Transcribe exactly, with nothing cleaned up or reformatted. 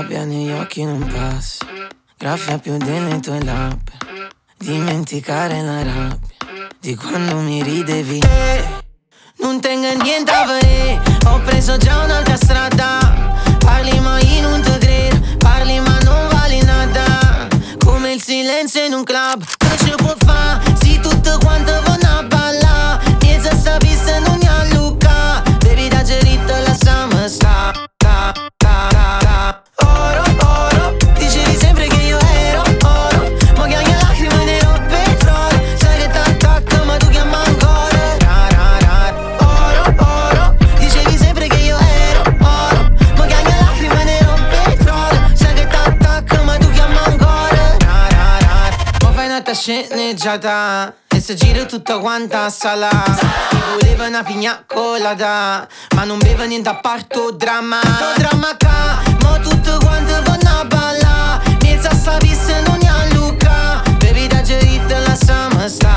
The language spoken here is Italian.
rabbia negli occhi non passa, graffia più delle tue labbra, dimenticare la rabbia di quando mi ridevi. eh, Non tengo niente a vedere, ho preso già un'altra strada. Parli ma io non te credo, parli ma non vale nada. Come il silenzio in un club, che ci può fare? Se tutte quante vanno a ballare, piensa sta pista non mi alluca. Baby da gerita la summer sta, ta, ta, ta, ta. Oro, oro, dicevi sempre che io ero oro, ma che anche lacrime nero petrolio. Sai che t'attacco ma tu chiama ancora. Ra, ra, ra. Oro, oro, dicevi sempre che io ero oro, ma che anche lacrime nero petrolio. Sai che t'attacco ma tu chiama ancora. Ra, ra, ra. Ma fai un'altra sceneggiata e se giro tutta quanta sala. Ti voleva una pigna colada, ma non beve niente a parte dramma. Dramma ca, ma tutte quante vanno a ballare. Miezza sta pista non mi alluca. Baby da gerita la summer sta.